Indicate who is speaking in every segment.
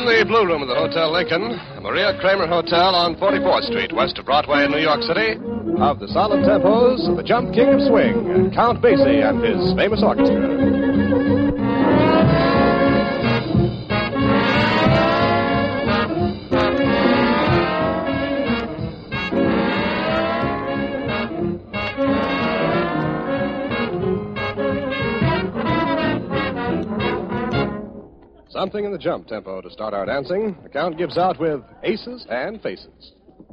Speaker 1: From the Blue Room of the Hotel Lincoln, the Maria Kramer Hotel on 44th Street, west of Broadway in New York City, of the solid tempos of the Jump King of Swing, Count Basie and his famous orchestra. Something in the jump tempo to start our dancing. The Count gives out with Aces and Faces.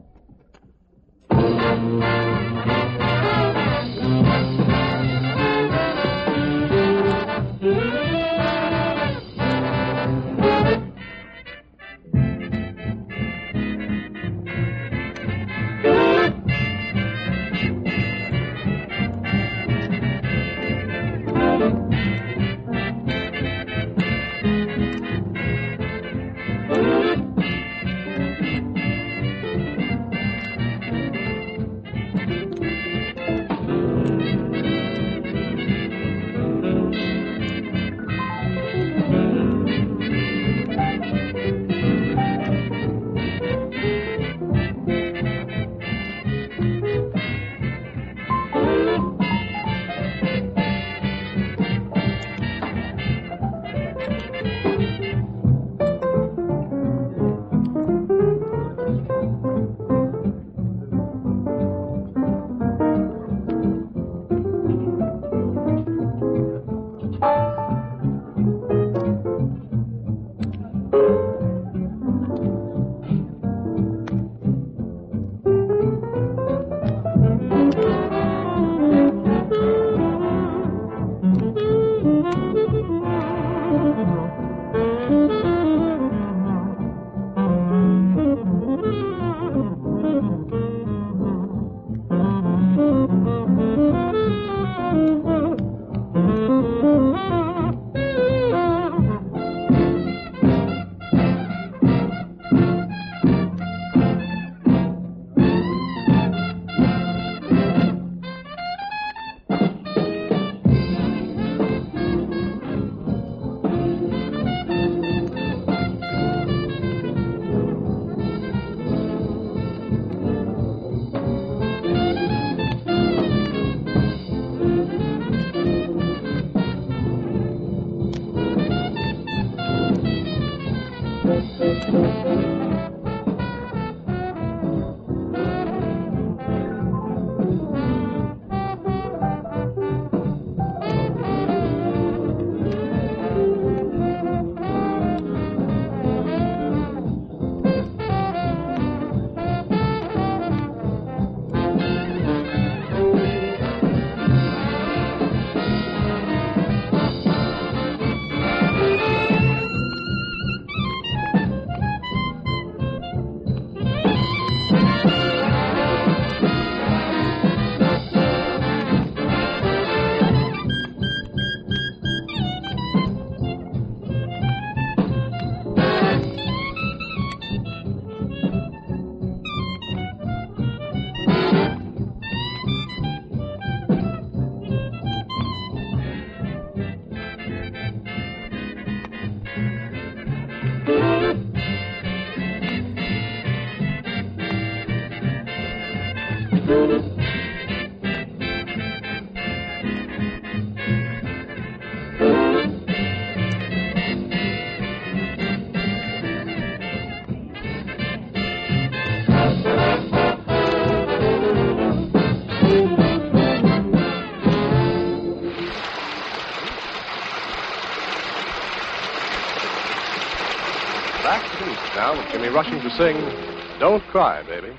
Speaker 1: Back to the beach now with Jimmy Rushing to sing Don't Cry, Baby.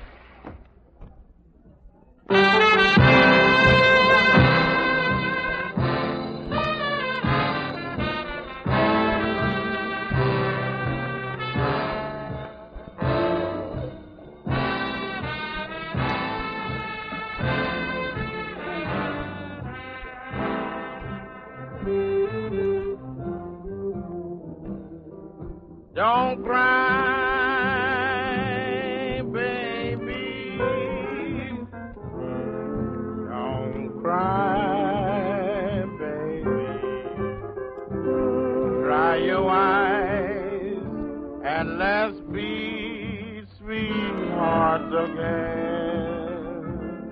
Speaker 2: Don't cry, baby. Don't cry, baby. Dry your eyes and again.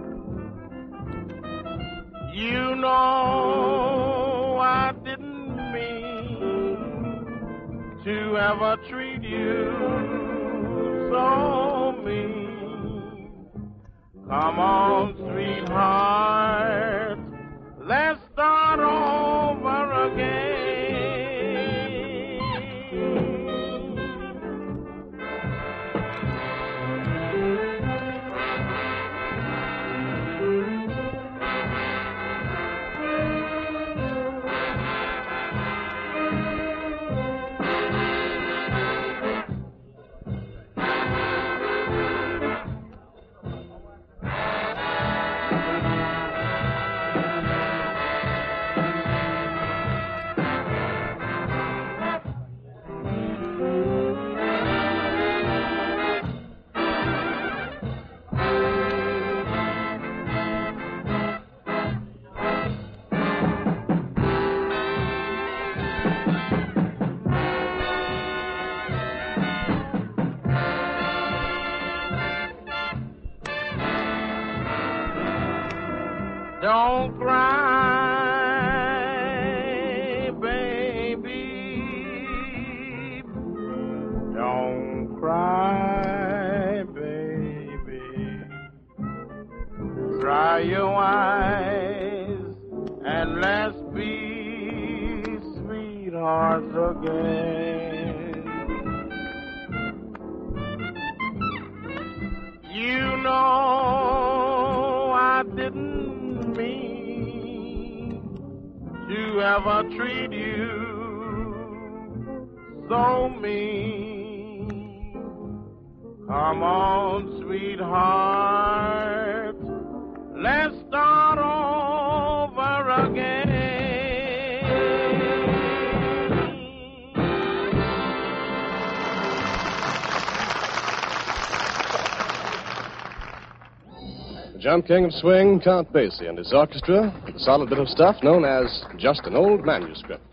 Speaker 2: You know I didn't mean to ever treat you so mean. Come on, sweetheart, let's start over again. Don't cry, baby. Don't cry, baby. Dry your eyes and let's be sweethearts again. You know I didn't mean to ever treat you so mean. Come on, sweetheart, let's start over again.
Speaker 1: The Jump King of Swing, Count Basie and his orchestra, with a solid bit of stuff known as Just an Old Manuscript.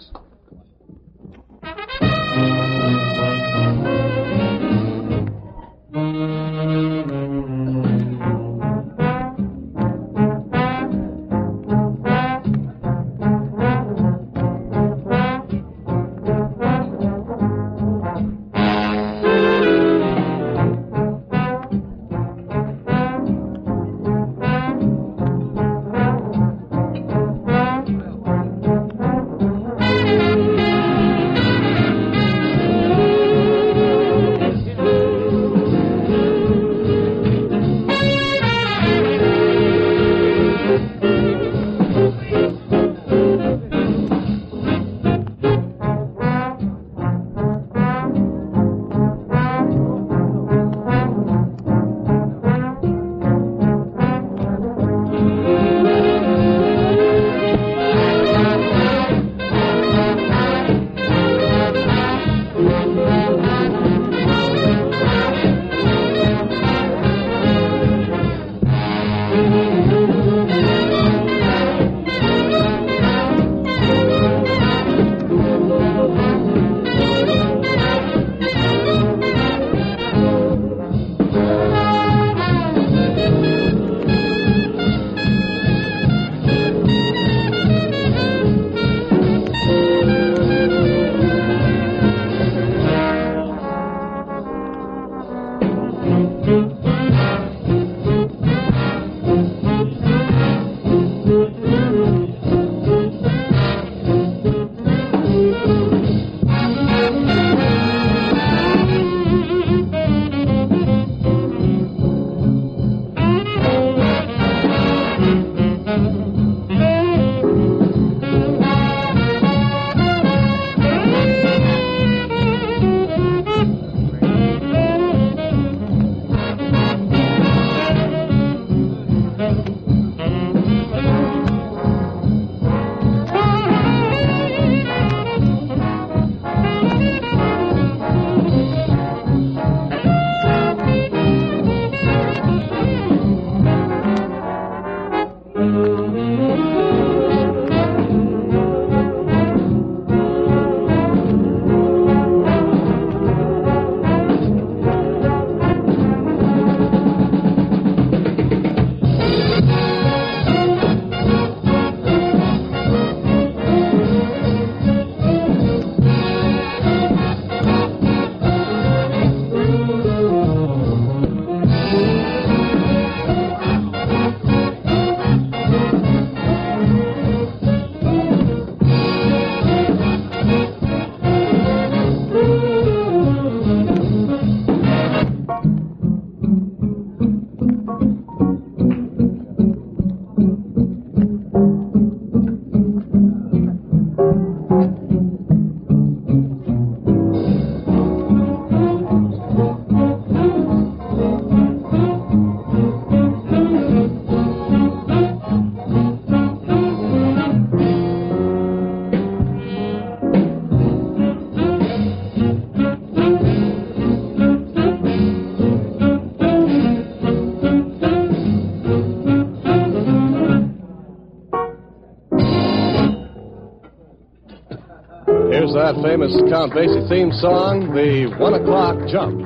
Speaker 1: here's that famous Count Basie theme song, the 1 o'clock jump.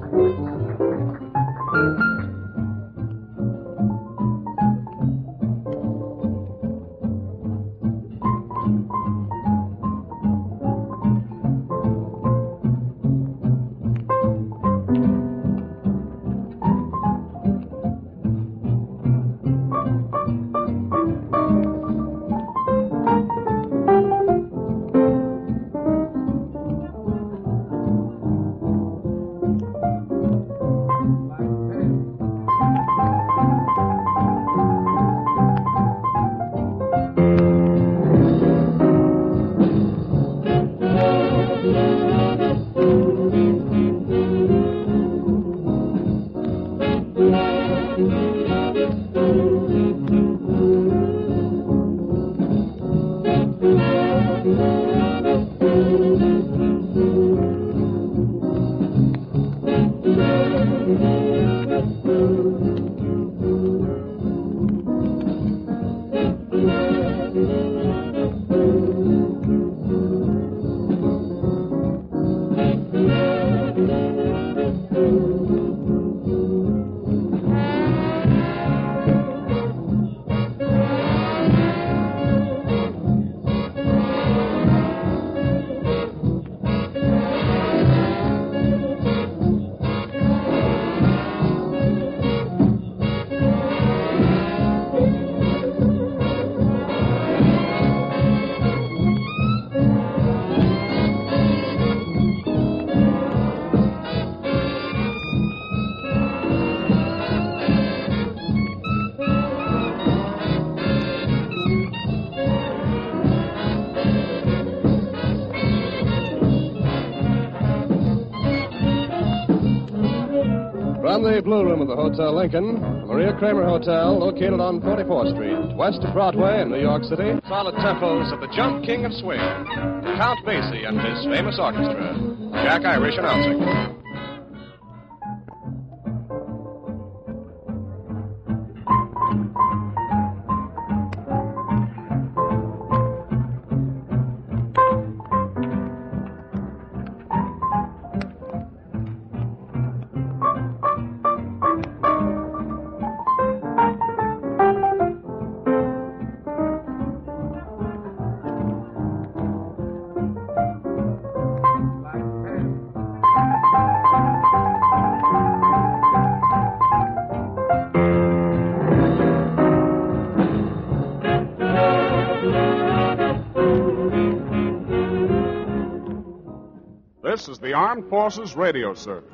Speaker 1: From the Blue Room of the Hotel Lincoln, the Maria Kramer Hotel, located on 44th Street, west of Broadway in New York City, solid tempos of the Jump King of Swing, Count Basie and his famous orchestra. Jack Irish announcing.
Speaker 3: This is the Armed Forces Radio Service.